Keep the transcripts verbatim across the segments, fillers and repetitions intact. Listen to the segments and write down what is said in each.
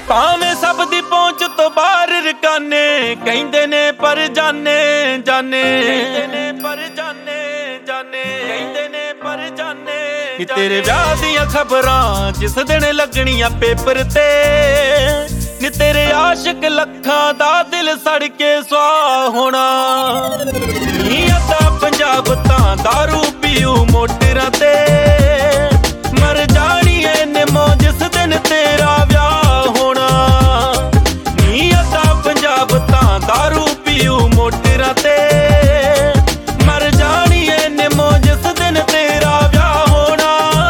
ਭਾਵੇਂ ਸਭ ਦੀ ਪਹੁੰਚ ਤੋਂ ਬਾਹਰ ਰਕਾਨੇ ਕਹਿੰਦੇ ਨੇ ਪਰ ਜਾਣੇ ਜਾਣੇ ਕਹਿੰਦੇ ਨੇ ਪਰ ਜਾਣੇ ਜਾਣੇ ਕਹਿੰਦੇ ਨੇ ਪਰ ਜਾਣੇ ਕਿ ਤੇਰੇ ਵਿਆਹ ਦੀਆਂ ਖਬਰਾਂ ਜਿਸ ਦਿਨ ਲੱਗਣੀਆਂ ਪੇਪਰ ਤੇ ਨੀ ਤੇਰੇ ਆਸ਼ਿਕ ਲੱਖਾਂ ਦਾ ਦਿਲ ਸੜ ਕੇ ਸੁਆਹ ਹੋਣਾ। ਨੀ ਅੱਧਾ ਪੰਜਾਬ ਤਾਂ ਦਾਰੂ ਪੀਊ ਮੋਟਰਾਂ ਤੇ ਮਰ ਜਾਣੀ ਐ ਨਿੰਮੋ ਜਿਸ ਦਿਨ ਤੇਰਾ ਵਿਆਹ ਹੋਣਾ। ਨੀ ਅੱਧਾ ਪੰਜਾਬ ਤਾਂ ਦਾਰੂ ਪੀਊ ਮੋਟਰਾਂ ਤੇ ਮਰ ਜਾਣੀ ਐ ਨਿੰਮੋ ਜਿਸ ਦਿਨ ਤੇਰਾ ਵਿਆਹ ਹੋਣਾ।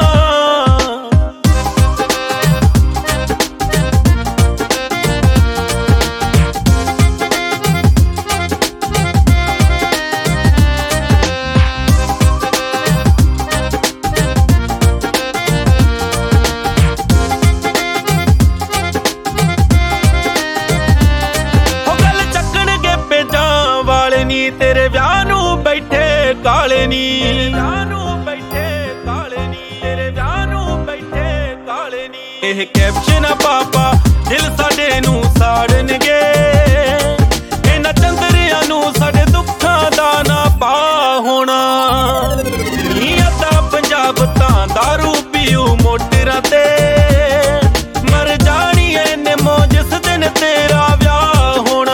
ਨੀ ਤੇਰੇ ਵਿਆਹ ਨੂੰ ਬੈਠੇ ਕਾਲੇ ਨੀ ਵਿਆਹ ਨੂੰ ਬੈਠੇ ਕਾਲੇ ਨੀ ਤੇਰੇ ਵਿਆਹ ਨੂੰ ਬੈਠੇ ਕਾਲੇ ਨੀ। ਇਹ ਕੈਪਸ਼ਨ ਆ ਪਾਪਾ ਦਿਲ ਸਾਡੇ ਨੂੰ ਸਾੜਨਗੇ ਇਹਨਾਂ ਚੰਦਰਿਆਂ ਨੂੰ ਸਾਡੇ ਦੁੱਖਾਂ ਦਾ ਨਾ ਪਾ ਹੋਣਾ। ਨੀ ਅੱਧਾ ਪੰਜਾਬ ਤਾਂ ਦਾਰੂ ਪੀਊ ਮੋਟਰਾਂ ਤੇ ਮਰ ਜਾਣੀ ਐ ਨਿੰਮੋ ਜਿਸ ਦਿਨ ਤੇਰਾ ਵਿਆਹ ਹੋਣਾ।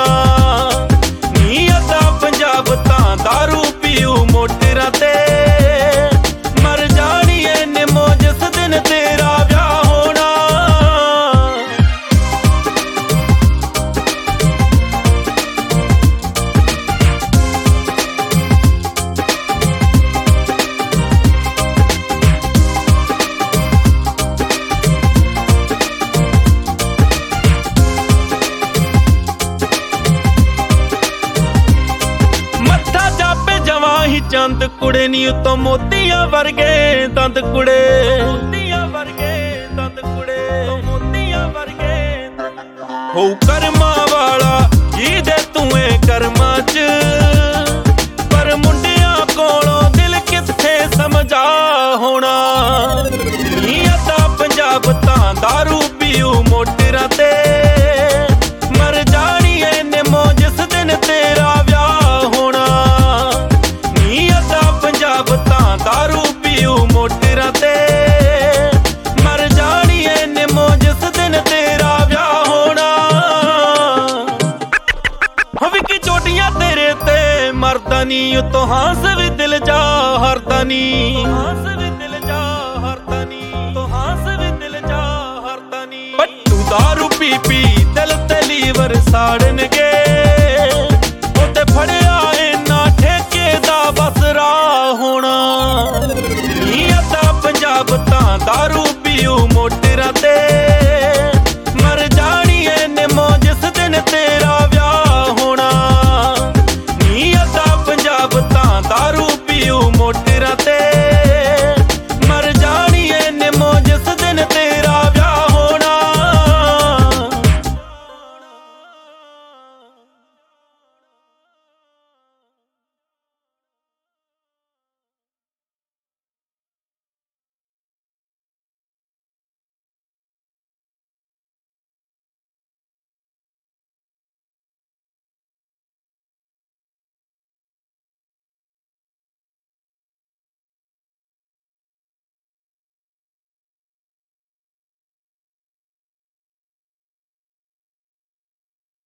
ਪੰਜਾਬ ਤਾਂ ਦਾਰੂ ਪੀਊ ਮੋਟਰਾਂ ਤੇ ਮਰ ਜਾਣੀ ਐ ਨਿੰਮੋ ਜਿਸ ਦਿਨ ਤੇਰਾ ਵਿਆਹ ਹੋਣਾ। ਚੰਦ ਕੁੜੇ ਨੀ ਉਤੋਂ ਮੋਤੀਆਂ ਵਰਗੇ ਦੰਦ ਕੁੜੇ ਮੋਤੀਆਂ ਵਰਗੇ ਦੰਦ ਕੁੜੇ ਮੋਤੀਆਂ ਵਰਗੇ ਹੋ ਕਰਮਾਂ ਵਾਲਾ ਜਿਹਦੇ ਤੂੰ ਏ ਕਰਮਾਂ ਚ ਪਰ ਮੁੰਡਿਆਂ ਕੋਲੋਂ ਦਿਲ ਕਿੱਥੇ ਸਮਝਾ ਹੋਣਾ। ਨੀ ਅੱਧਾ ਪੰਜਾਬ ਤਾਂ ਦਾਰੂ ਪੀਊ ਮੋਟਰਾਂ ਤੇ ਮਰ ਜਾਣੀ ਐ ਨਿੰਮੋ ਜਿਸ ਦਿਨ ਤੇਰਾ ਵਿਆਹ ਹੋਣਾ। ਪੰਜਾਬ ਤਾਂ ਦਾਰੂ ਪੀਊ ਮੋਟਰਾਂ ਤੇ ਮਰ ਜਾਣੀ ਐ ਨਿੰਮੋ ਜਿਸ ਦਿਨ ਤੇਰਾ ਵਿਆਹ ਹੋਣਾ। ਹੋ ਵਿਕੀ ਚੋਟੀਆਂ ਤੇਰੇ ਤੇ ਮਰਦਾ ਨੀ ਉਤੋਂ ਹਾਂਸ ਵੀ ਦਿਲ ਜਾ ਹਰਦਾ ਨੀ ਹਾਂਸ ਵੀ ਦਿਲ ਜਾ ਹਰਦਾ ਨੀ ਤੋ ਹਾਂਸ ਵੀ ਦਿਲ ਜਾ ਹਰਦਾ ਨੀ। ਪੱਟੂ ਦਾਰੂ ਪੀ ਪੀ ਦਿਲ ਤੇ ਲੀਵਰ ਸਾੜਨਗੇ